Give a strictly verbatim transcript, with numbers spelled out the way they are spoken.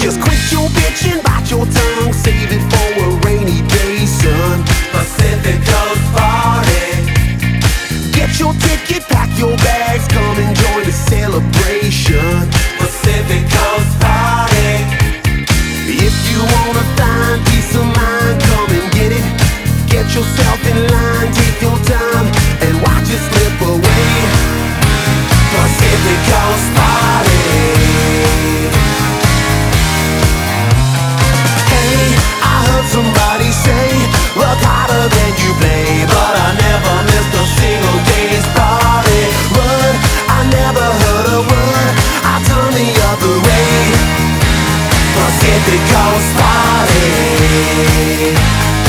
Just quit your bitching, bite your tongue, save it for a rainy day, son. Pacific Coast Party. Get your ticket, pack your bags, come and join the celebration. Pacific Coast Party. If you wanna find peace of mind, come and get it. Get yourself in line, take your time, and watch it slip away. Pacific Coast Party. Hey, I heard somebody say, work harder than you play, but I never missed a single day's party. But I never heard a word, I turned the other way. Pacific Coast Party.